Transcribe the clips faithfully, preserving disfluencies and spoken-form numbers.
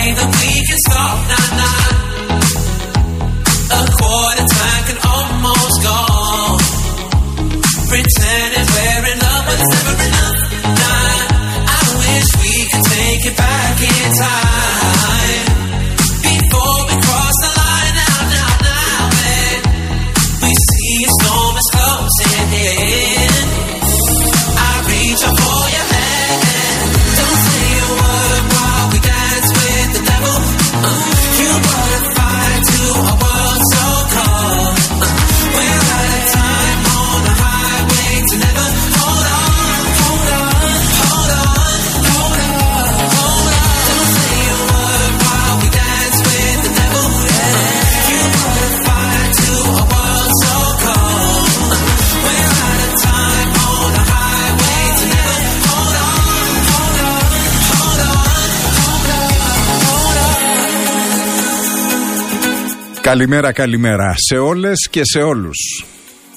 that we can stop, nah, nah. A quarter tank and almost gone. Pretending we're in love, but it's never enough, nah. I wish we could take it back in time. Before we cross the line, now, now, now, man. We see a storm is closing in. I reach up for your hand. Don't say a word while we dance with the devil. Uh, you brought a fire to a world so cold. Uh, we're out of time on a highway to never. Hold on, hold on, hold on, hold on, hold on. Don't say a word while we dance with the devil. Uh, you brought a fire to a world so cold. Uh, we're out of time on a highway to never. Hold on, hold on, hold on, hold on. Καλημέρα, καλημέρα σε όλες και σε όλους.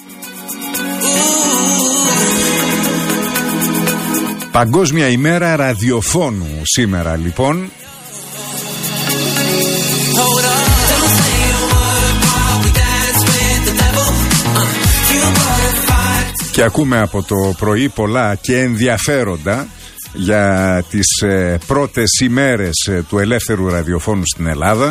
Παγκόσμια ημέρα ραδιοφώνου σήμερα λοιπόν. Και ακούμε από το πρωί πολλά και ενδιαφέροντα για τις ε, πρώτες ημέρες ε, του ελεύθερου ραδιοφώνου στην Ελλάδα,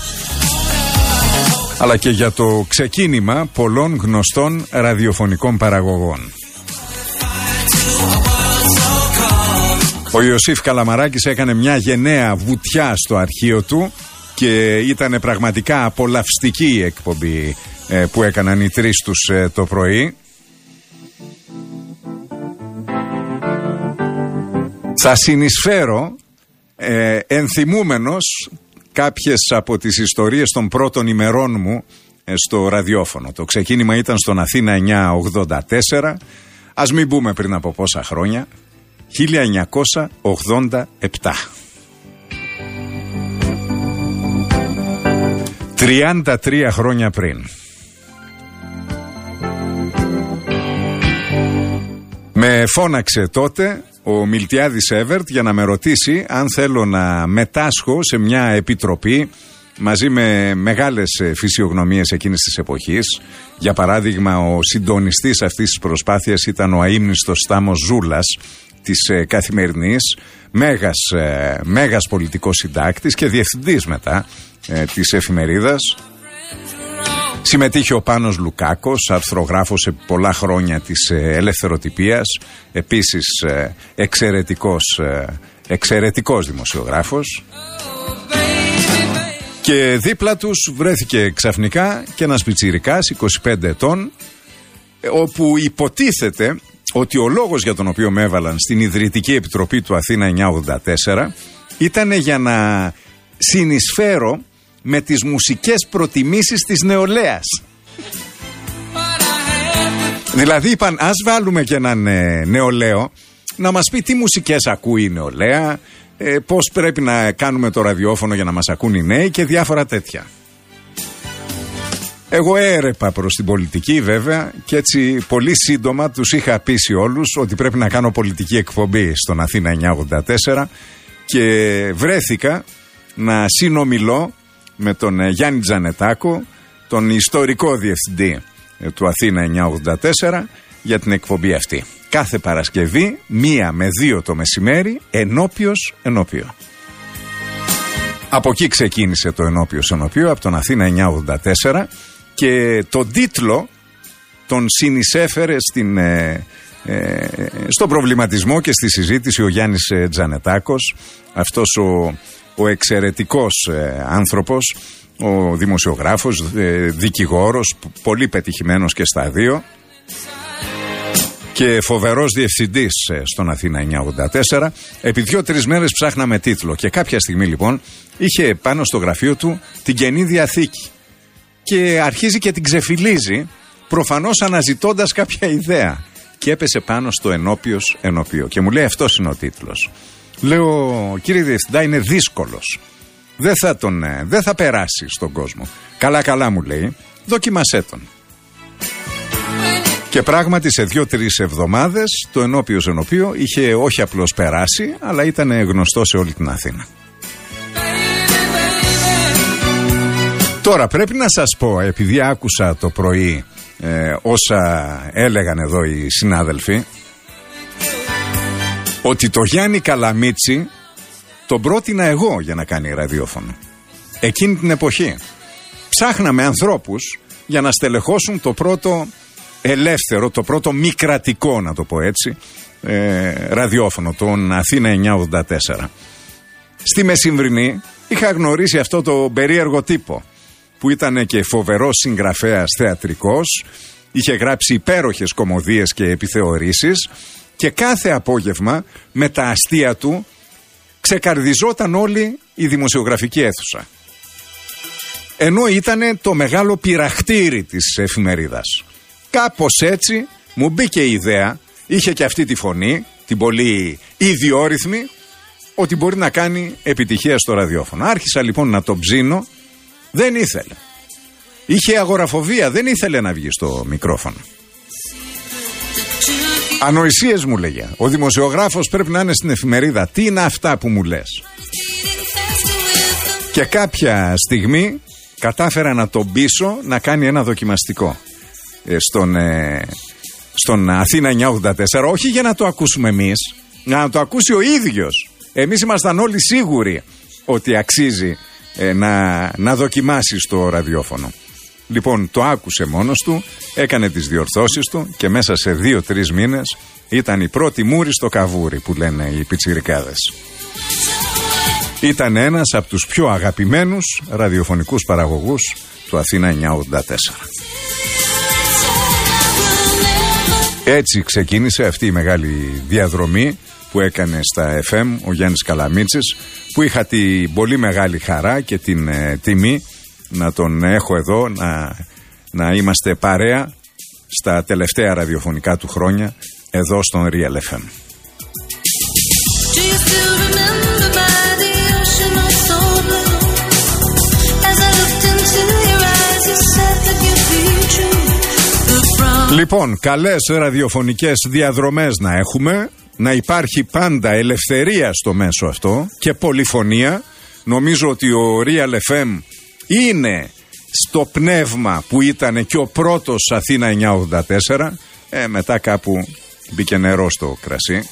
αλλά και για το ξεκίνημα πολλών γνωστών ραδιοφωνικών παραγωγών. Ο Ιωσήφ Καλαμαράκης έκανε μια γενναία βουτιά στο αρχείο του και ήταν πραγματικά απολαυστική η εκπομπή ε, που έκαναν οι τρεις τους ε, το πρωί. Θα συνεισφέρω ε, ενθυμούμενος κάποιες από τις ιστορίες των πρώτων ημερών μου ε, στο ραδιόφωνο. Το ξεκίνημα ήταν στον Αθήνα εννιακόσια ογδόντα τέσσερα, ας μην πούμε πριν από πόσα χρόνια, χίλια εννιακόσια ογδόντα επτά. τριάντα τρία χρόνια πριν. Με φώναξε τότε ο Μιλτιάδης Εύερτ για να με ρωτήσει αν θέλω να μετάσχω σε μια επιτροπή μαζί με μεγάλες φυσιογνωμίες εκείνης της εποχής. Για παράδειγμα, ο συντονιστής αυτής της προσπάθειας ήταν ο αείμνηστος Στάμος Ζούλας της Καθημερινής, μέγας, μέγας πολιτικός συντάκτης και διευθυντής μετά της εφημερίδας. Συμμετείχε ο Πάνος Λουκάκος, αρθρογράφος σε πολλά χρόνια της ελευθεροτυπίας, επίσης εξαιρετικός, εξαιρετικός δημοσιογράφος. Και δίπλα τους βρέθηκε ξαφνικά και ένας πιτσιρικάς είκοσι πέντε ετών, όπου υποτίθεται ότι ο λόγος για τον οποίο με έβαλαν στην Ιδρυτική Επιτροπή του Αθήνα εννιακόσια ογδόντα τέσσερα ήταν για να συνεισφέρω με τις μουσικές προτιμήσεις της νεολαίας. Δηλαδή είπαν, ας βάλουμε και έναν ε, νεολαίο να μας πει τι μουσικές ακούει η νεολαία, ε, πώς πρέπει να κάνουμε το ραδιόφωνο για να μας ακούν οι νέοι και διάφορα τέτοια. Εγώ έρεπα προς την πολιτική βέβαια και έτσι πολύ σύντομα τους είχα πείσει όλους ότι πρέπει να κάνω πολιτική εκπομπή στον Αθήνα εννιακόσια ογδόντα τέσσερα και βρέθηκα να συνομιλώ με τον Γιάννη Τζανετάκο, τον ιστορικό διευθυντή του Αθήνα εννιακόσια ογδόντα τέσσερα, για την εκπομπή αυτή. Κάθε Παρασκευή, μία με δύο το μεσημέρι, ενώπιος ενώπιο. Από εκεί ξεκίνησε το ενώπιος ενώπιο, από τον Αθήνα εννιακόσια ογδόντα τέσσερα, και τον τίτλο τον συνεισέφερε στην, ε, ε, στον προβληματισμό και στη συζήτηση ο Γιάννης ε, Τζανετάκος, αυτός ο ο εξαιρετικός ε, άνθρωπος, ο δημοσιογράφος, ε, δικηγόρος, πολύ πετυχημένος και στα δύο και φοβερός διευθυντής ε, στον Αθήνα εννιακόσια ογδόντα τέσσερα. Επί δύο-τρεις μέρες ψάχναμε τίτλο και κάποια στιγμή λοιπόν είχε πάνω στο γραφείο του την Καινή Διαθήκη και αρχίζει και την ξεφυλίζει, προφανώς αναζητώντας κάποια ιδέα, και έπεσε πάνω στο ενώπιος ενώπιο και μου λέει, αυτός είναι ο τίτλος. Λέω, κύριε Διευθυντά, είναι δύσκολος. Δεν θα, τον, δεν θα περάσει στον κόσμο. Καλά καλά μου λέει, δοκίμασέ τον. Και πράγματι σε δύο-τρεις εβδομάδες το ενώπιος ενώπιο είχε όχι απλώς περάσει, αλλά ήταν γνωστό σε όλη την Αθήνα. Τώρα πρέπει να σας πω, επειδή άκουσα το πρωί ε, όσα έλεγαν εδώ οι συνάδελφοι, ότι το Γιάννη Καλαμίτσι τον πρότεινα εγώ για να κάνει ραδιόφωνο. Εκείνη την εποχή ψάχναμε ανθρώπους για να στελεχώσουν το πρώτο ελεύθερο, το πρώτο μη κρατικό, να το πω έτσι, ε, ραδιόφωνο, τον Αθήνα εννιακόσια ογδόντα τέσσερα. Στη Μεσημβρινή είχα γνωρίσει αυτό το περίεργο τύπο που ήταν και φοβερός συγγραφέας θεατρικός, είχε γράψει υπέροχες κωμωδίες και επιθεωρήσεις και κάθε απόγευμα με τα αστεία του ξεκαρδιζόταν όλη η δημοσιογραφική αίθουσα. Ενώ ήτανε το μεγάλο πειραχτήρι της εφημερίδας. Κάπως έτσι μου μπήκε η ιδέα, είχε και αυτή τη φωνή, την πολύ ιδιόρυθμη, ότι μπορεί να κάνει επιτυχία στο ραδιόφωνο. Άρχισα λοιπόν να το ψήνω, δεν ήθελε. Είχε αγοραφοβία, δεν ήθελε να βγει στο μικρόφωνο. Ανοησίες μου λέγε. Ο δημοσιογράφος πρέπει να είναι στην εφημερίδα. Τι είναι αυτά που μου λες? Και κάποια στιγμή κατάφερα να τον πείσω να κάνει ένα δοκιμαστικό ε, στον, ε, στον Αθήνα εννιακόσια ογδόντα τέσσερα. Όχι για να το ακούσουμε εμείς, να το ακούσει ο ίδιος. Εμείς ήμασταν όλοι σίγουροι ότι αξίζει ε, να, να δοκιμάσει στο ραδιόφωνο. Λοιπόν, το άκουσε μόνος του, έκανε τις διορθώσεις του και μέσα σε δύο-τρεις μήνες ήταν η πρώτη μούρη στο καβούρι που λένε οι πιτσιρικάδες. Ήταν ένας από τους πιο αγαπημένους ραδιοφωνικούς παραγωγούς του Αθήνα εννιακόσια ογδόντα τέσσερα. Έτσι ξεκίνησε αυτή η μεγάλη διαδρομή που έκανε στα εφ εμ ο Γιάννης Καλαμίτσης, που είχα την πολύ μεγάλη χαρά και την ε, τιμή να τον έχω εδώ, να, να είμαστε παρέα στα τελευταία ραδιοφωνικά του χρόνια εδώ στον Real εφ εμ. Λοιπόν, καλές ραδιοφωνικές διαδρομές να έχουμε, να υπάρχει πάντα ελευθερία στο μέσο αυτό και πολυφωνία. Νομίζω ότι ο Real εφ εμ είναι στο πνεύμα που ήταν και ο πρώτος Αθήνα εννιακόσια ογδόντα τέσσερα. ε, Μετά κάπου μπήκε νερό στο κρασί.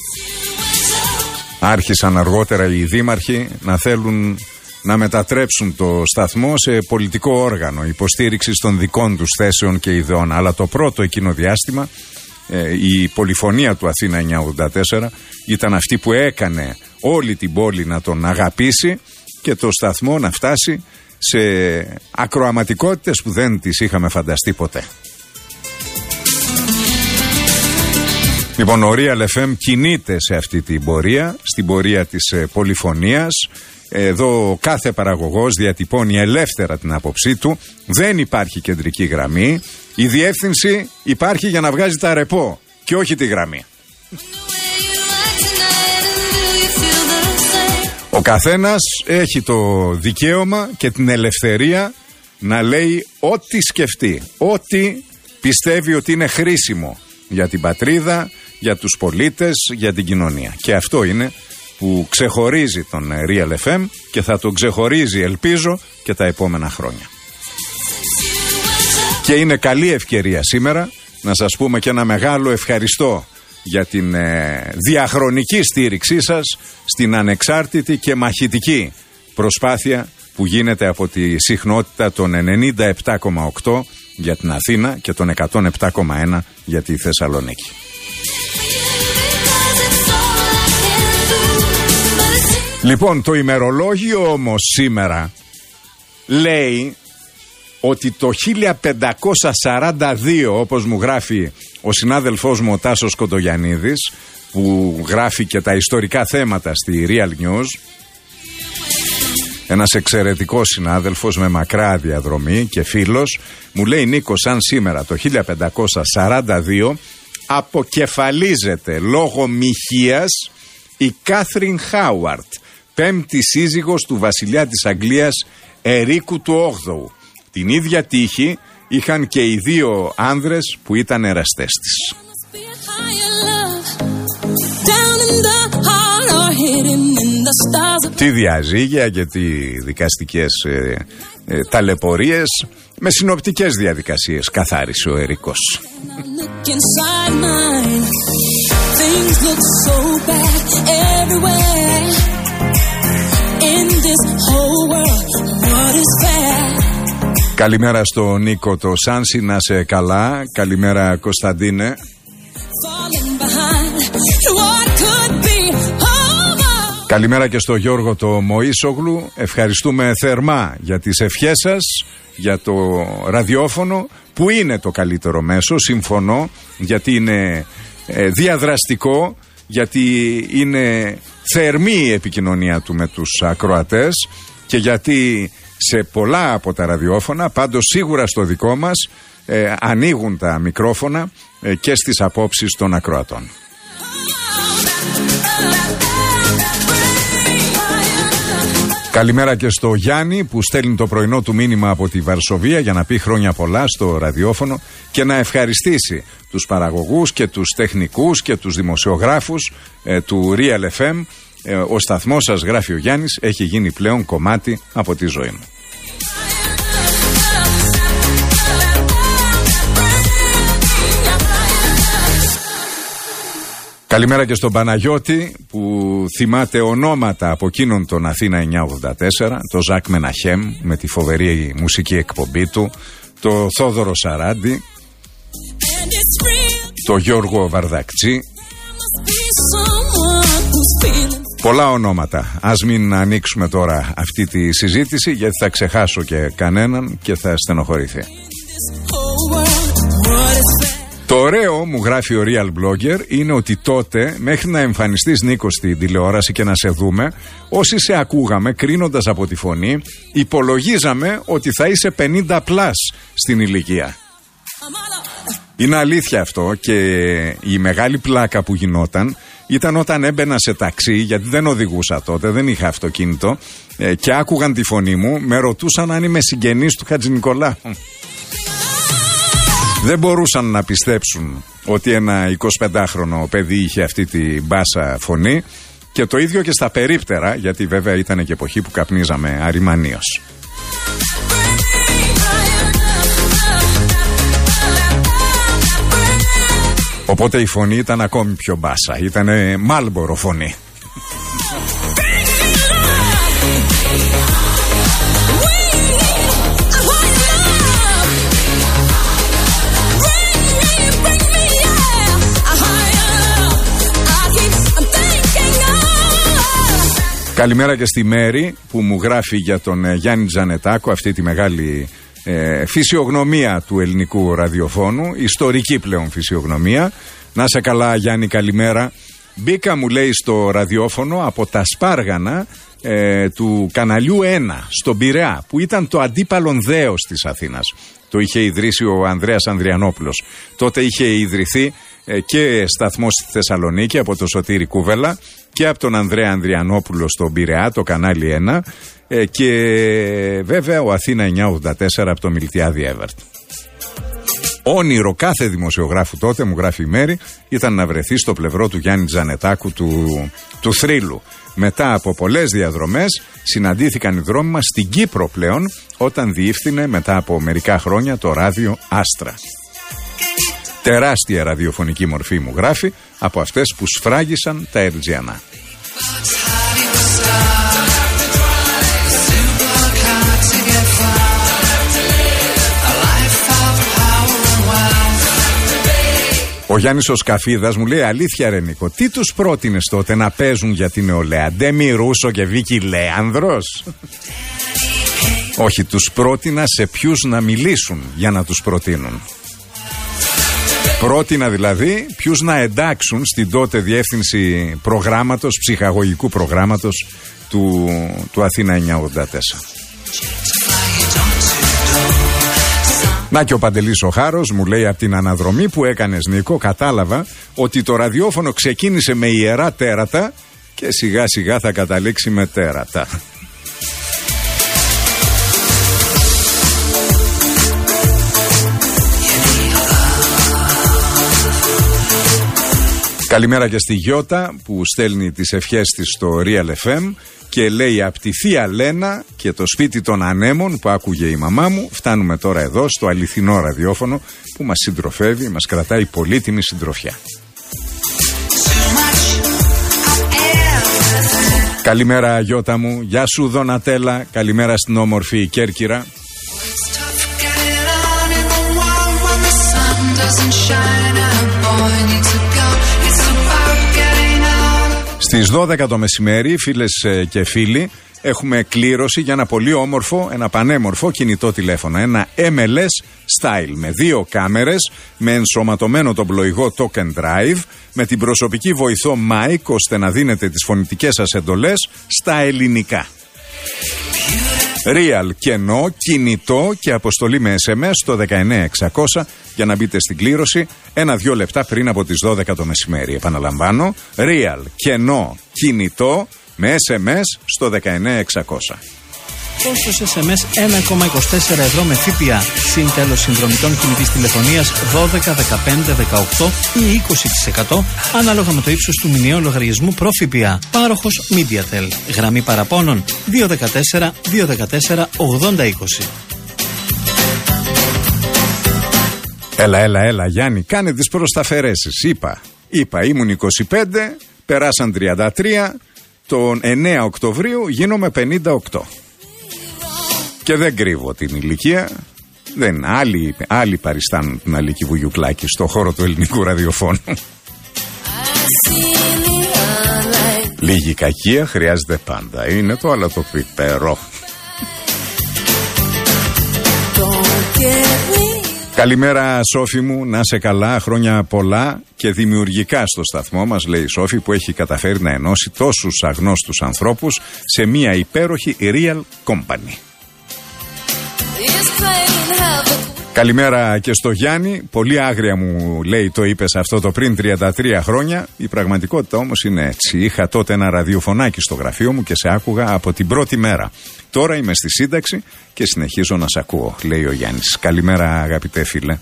Άρχισαν αργότερα οι δήμαρχοι να θέλουν να μετατρέψουν το σταθμό σε πολιτικό όργανο υποστήριξης των δικών τους θέσεων και ιδεών. Αλλά το πρώτο εκείνο διάστημα ε, η πολυφωνία του Αθήνα εννιακόσια ογδόντα τέσσερα ήταν αυτή που έκανε όλη την πόλη να τον αγαπήσει και το σταθμό να φτάσει σε ακροαματικότητες που δεν τις είχαμε φανταστεί ποτέ. Λοιπόν, ο Real εφ εμ κινείται σε αυτή την πορεία, στην πορεία της ε, πολυφωνίας. Εδώ κάθε παραγωγός διατυπώνει ελεύθερα την άποψή του. Δεν υπάρχει κεντρική γραμμή. Η διεύθυνση υπάρχει για να βγάζει τα ρεπό και όχι τη γραμμή. Ο καθένας έχει το δικαίωμα και την ελευθερία να λέει ό,τι σκεφτεί, ό,τι πιστεύει ότι είναι χρήσιμο για την πατρίδα, για τους πολίτες, για την κοινωνία. Και αυτό είναι που ξεχωρίζει τον Real εφ εμ και θα τον ξεχωρίζει, ελπίζω, και τα επόμενα χρόνια. Και είναι καλή ευκαιρία σήμερα να σας πούμε και ένα μεγάλο ευχαριστώ για την ε, διαχρονική στήριξή σας στην ανεξάρτητη και μαχητική προσπάθεια που γίνεται από τη συχνότητα των ενενήντα επτά κόμμα οκτώ για την Αθήνα και των εκατόν επτά κόμμα ένα για τη Θεσσαλονίκη. Λοιπόν, το ημερολόγιο όμως σήμερα λέει ότι το χίλια πεντακόσια σαράντα δύο, όπως μου γράφει ο συνάδελφός μου ο Τάσος Κοντογιαννίδης, που γράφει και τα ιστορικά θέματα στη Real News, ένας εξαιρετικός συνάδελφος με μακρά διαδρομή και φίλος, μου λέει: Νίκο, σαν σήμερα το χίλια πεντακόσια σαράντα δύο αποκεφαλίζεται λόγω μοιχείας η Κάθριν Χάουαρτ, πέμπτη σύζυγος του βασιλιά της Αγγλίας Ερίκου του όγδοου. Την ίδια τύχη είχαν και οι δύο άνδρες που ήταν εραστές της. Τι διαζύγια και τι δικαστικές ε, ε, ταλαιπωρίες με συνοπτικές διαδικασίες καθάρισε ο Ερικός. Καλημέρα στο Νίκο το Σάνσι, να σε καλά. Καλημέρα Κωνσταντίνε. Καλημέρα και στο Γιώργο το Μωΐσογλου. Ευχαριστούμε θερμά για τις ευχές σας, για το ραδιόφωνο που είναι το καλύτερο μέσο, συμφωνώ, γιατί είναι ε, διαδραστικό, γιατί είναι θερμή η επικοινωνία του με τους ακροατές και γιατί σε πολλά από τα ραδιόφωνα, πάντως σίγουρα στο δικό μας, ε, ανοίγουν τα μικρόφωνα ε, και στις απόψεις των ακροατών. Καλημέρα και στο Γιάννη που στέλνει το πρωινό του μήνυμα από τη Βαρσοβία για να πει χρόνια πολλά στο ραδιόφωνο και να ευχαριστήσει τους παραγωγούς και τους τεχνικούς και τους δημοσιογράφους ε, του Real εφ εμ. Ε, ο σταθμός σας, γράφει ο Γιάννης, έχει γίνει πλέον κομμάτι από τη ζωή μου. Καλημέρα και στον Παναγιώτη που θυμάται ονόματα από εκείνον τον Αθήνα εννιακόσια ογδόντα τέσσερα, το Ζακ Μεναχέμ με τη φοβερή μουσική εκπομπή του, το Θόδωρο Σαράντι, το Γιώργο Βαρδακτσί. Πολλά ονόματα. Ας μην ανοίξουμε τώρα αυτή τη συζήτηση γιατί θα ξεχάσω και κανέναν και θα στενοχωρηθεί. Το ωραίο, μου γράφει ο Real Blogger, είναι ότι τότε, μέχρι να εμφανιστείς Νίκο στην τηλεόραση και να σε δούμε, όσοι σε ακούγαμε κρίνοντας από τη φωνή, υπολογίζαμε ότι θα είσαι πενήντα πλας στην ηλικία. Είναι αλήθεια αυτό και η μεγάλη πλάκα που γινόταν ήταν όταν έμπαινα σε ταξί, γιατί δεν οδηγούσα τότε, δεν είχα αυτοκίνητο, ε, και άκουγαν τη φωνή μου, με ρωτούσαν αν είμαι συγγενής του Χατζηνικολάου. Δεν μπορούσαν να πιστέψουν ότι ένα εικοσιπεντάχρονο παιδί είχε αυτή τη μπάσα φωνή και το ίδιο και στα περίπτερα, γιατί βέβαια ήταν και εποχή που καπνίζαμε αριμανίως. Οπότε η φωνή ήταν ακόμη πιο μπάσα, ήταν Μάλμπορο φωνή. Καλημέρα και στη Μέρη που μου γράφει για τον ε, Γιάννη Τζανετάκο, αυτή τη μεγάλη ε, φυσιογνωμία του ελληνικού ραδιοφώνου, ιστορική πλέον φυσιογνωμία. Να σε καλά Γιάννη, καλημέρα. Μπήκα, μου λέει, στο ραδιόφωνο από τα σπάργανα ε, του καναλιού ένα στον Πειραιά, που ήταν το αντίπαλον δέος της Αθήνας. Το είχε ιδρύσει ο Ανδρέας Ανδριανόπουλος. Τότε είχε ιδρυθεί ε, και σταθμός στη Θεσσαλονίκη από το Σωτήρη Κούβελα και από τον Ανδρέα Ανδριανόπουλο στον Πειραιά, το κανάλι ένα, ε, και βέβαια ο Αθήνα εννιακόσια ογδόντα τέσσερα από το Μιλτιάδη Εύερτ. Όνειρο κάθε δημοσιογράφου τότε, μου γράφει η Μέρη, ήταν να βρεθεί στο πλευρό του Γιάννη Τζανετάκου του, του θρύλου. Μετά από πολλές διαδρομές συναντήθηκαν οι δρόμοι μας στην Κύπρο πλέον, όταν διεύθυνε μετά από μερικά χρόνια το ράδιο Άστρα. Τεράστια ραδιοφωνική μορφή, μου γράφει, από αυτές που σφράγισαν τα Ερτζιανά. Ο Γιάννης ο Σκαφίδας μου λέει, αλήθεια ρε Νίκο, τι τους πρότεινες τότε να παίζουν για την νεολαία, Ντέμι Ρούσο και Βίκη Λέανδρος? Όχι, τους πρότεινα σε ποιους να μιλήσουν για να τους προτείνουν. Πρότεινα δηλαδή ποιους να εντάξουν στην τότε διεύθυνση προγράμματος, ψυχαγωγικού προγράμματος του, του Αθήνα εννιακόσια ογδόντα τέσσερα. Να και ο Παντελής ο Χάρος μου λέει, από την αναδρομή που έκανες Νίκο κατάλαβα ότι το ραδιόφωνο ξεκίνησε με ιερά τέρατα και σιγά σιγά θα καταλήξει με τέρατα. Καλημέρα και στη Γιώτα που στέλνει τις ευχές της στο Real εφ εμ και λέει απ' τη θεία Λένα και το σπίτι των ανέμων που άκουγε η μαμά μου. Φτάνουμε τώρα εδώ στο αληθινό ραδιόφωνο που μας συντροφεύει, μας κρατάει πολύτιμη συντροφιά. Καλημέρα Γιώτα μου, γεια σου Δονατέλα, καλημέρα στην όμορφη Κέρκυρα. Στις δώδεκα το μεσημέρι, φίλες και φίλοι, έχουμε κλήρωση για ένα πολύ όμορφο, ένα πανέμορφο κινητό τηλέφωνο. Ένα εμ ελ ες Style με δύο κάμερες, με ενσωματωμένο τον πλοηγό Token Drive, με την προσωπική βοηθό Mike, ώστε να δίνετε τις φωνητικές σας εντολές στα ελληνικά. Real κενό, κινητό και αποστολή με ες εμ ες στο δεκαεννέα εξακόσια για να μπείτε στην κλήρωση ένα-δυο λεπτά πριν από τις δώδεκα το μεσημέρι. Επαναλαμβάνω, Real κενό, κινητό με ες εμ ες στο δεκαεννέα εξακόσια. Κόστος ες εμ ες ένα κόμμα είκοσι τέσσερα ευρώ με ΦΠΑ. Συν τέλος συνδρομητών κινητής τηλεφωνίας δώδεκα, δεκαπέντε, δεκαοκτώ ή είκοσι τοις εκατό ανάλογα με το ύψος του μηνιαίου λογαριασμού προ ΦΠΑ. Πάροχος MediaTel. Γραμμή παραπώνων δύο ένα τέσσερα, δύο ένα τέσσερα, ογδόντα είκοσι. Έλα, έλα, έλα Γιάννη, κάνε τις προσταφαιρέσεις. Είπα, είπα ήμουν είκοσι πέντε, περάσαν τριάντα τρία, τον εννέα Οκτωβρίου γίνομαι πενήντα οκτώ. Και δεν κρύβω την ηλικία. Δεν, άλλοι, άλλοι παριστάνουν την Αλίκη Βουγιουκλάκη στο χώρο του ελληνικού ραδιοφώνου. Λίγη κακία χρειάζεται πάντα. Είναι το άλλο το πιπερό. Καλημέρα Σόφη μου, να σε καλά, χρόνια πολλά και δημιουργικά στο σταθμό μας, λέει η Σόφη, που έχει καταφέρει να ενώσει τόσους αγνώστους ανθρώπους σε μια υπέροχη real company. Καλημέρα και στο Γιάννη. Πολύ άγρια μου λέει το είπες αυτό το πριν τριάντα τρία χρόνια. Η πραγματικότητα όμως είναι έτσι. Είχα τότε ένα ραδιοφωνάκι στο γραφείο μου και σε άκουγα από την πρώτη μέρα. Τώρα είμαι στη σύνταξη και συνεχίζω να σε ακούω, λέει ο Γιάννης. Καλημέρα αγαπητέ φίλε.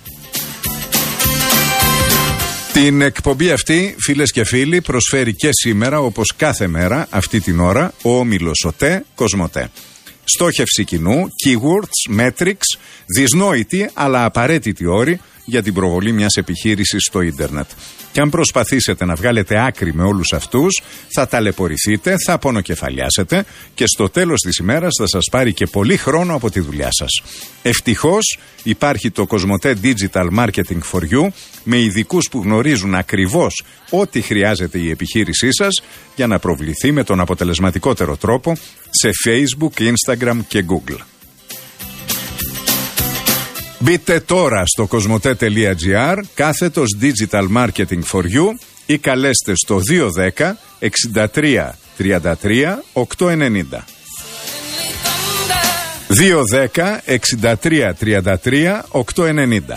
Την εκπομπή αυτή, φίλες και φίλοι, προσφέρει και σήμερα, όπως κάθε μέρα αυτή την ώρα, ο όμιλος ΟΤΕ Κοσμοτέ. Στόχευση κοινού, keywords, metrics, δυσνόητοι αλλά απαραίτητοι όροι για την προβολή μιας επιχείρησης στο ίντερνετ. Και αν προσπαθήσετε να βγάλετε άκρη με όλους αυτούς, θα ταλαιπωρηθείτε, θα πονοκεφαλιάσετε και στο τέλος της ημέρας θα σας πάρει και πολύ χρόνο από τη δουλειά σας. Ευτυχώς υπάρχει το Κοσμοτέ Digital Marketing for You με ειδικούς που γνωρίζουν ακριβώς ό,τι χρειάζεται η επιχείρησή σας για να προβληθεί με τον αποτελεσματικότερο τρόπο σε Facebook, Instagram και Google. Μπείτε τώρα στο κοσμοτέ.gr κάθετος Digital Marketing for You ή καλέστε στο δύο ένα μηδέν, εξήντα τρία, τριάντα τρία, οκτακόσια ενενήντα. δύο ένα μηδέν, εξήντα τρία, τριάντα τρία, οκτακόσια ενενήντα.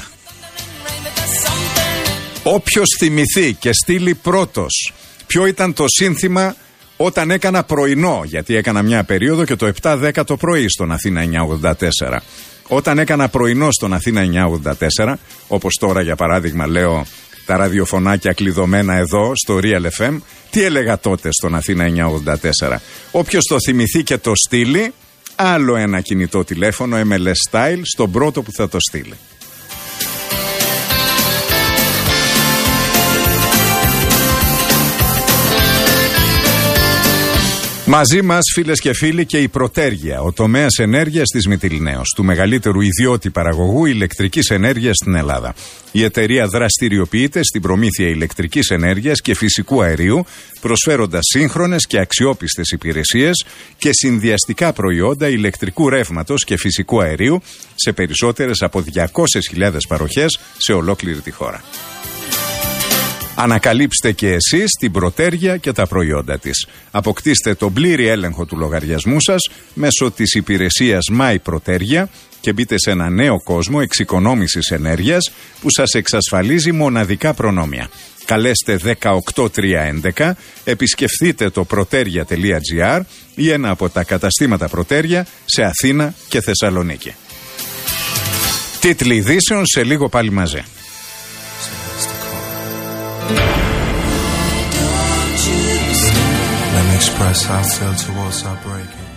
Όποιος θυμηθεί και στείλει πρώτος ποιο ήταν το σύνθημα όταν έκανα πρωινό, γιατί έκανα μια περίοδο και το επτά δέκα το πρωί στον Αθήνα εννιακόσια ογδόντα τέσσερα. Όταν έκανα πρωινό στον Αθήνα εννιακόσια ογδόντα τέσσερα, όπως τώρα για παράδειγμα λέω τα ραδιοφωνάκια κλειδωμένα εδώ στο Real εφ εμ, τι έλεγα τότε στον Αθήνα εννιακόσια ογδόντα τέσσερα. Όποιος το θυμηθεί και το στείλει, άλλο ένα κινητό τηλέφωνο εμ ελ ες Style στον πρώτο που θα το στείλει. Μαζί μας, φίλες και φίλοι, και η Πρωτέργεια, ο τομέας ενέργειας της Μυτιληναίος, του μεγαλύτερου ιδιώτη παραγωγού ηλεκτρικής ενέργειας στην Ελλάδα. Η εταιρεία δραστηριοποιείται στην προμήθεια ηλεκτρικής ενέργειας και φυσικού αερίου, προσφέροντας σύγχρονες και αξιόπιστες υπηρεσίες και συνδυαστικά προϊόντα ηλεκτρικού ρεύματος και φυσικού αερίου σε περισσότερες από διακόσιες χιλιάδες παροχές σε ολόκληρη τη χώρα. Ανακαλύψτε και εσείς την Πρωτέργεια και τα προϊόντα της. Αποκτήστε τον πλήρη έλεγχο του λογαριασμού σας μέσω της υπηρεσίας My Πρωτέργεια και μπείτε σε ένα νέο κόσμο εξοικονόμησης ενέργειας που σας εξασφαλίζει μοναδικά προνόμια. Καλέστε δεκαοκτώ τριακόσια έντεκα, επισκεφθείτε το πρωτέρια τελεία τζι άρ ή ένα από τα καταστήματα Πρωτέργεια σε Αθήνα και Θεσσαλονίκη. Τίτλοι ειδήσεων σε λίγο πάλι μαζί. Let me express how I feel towards our breaking.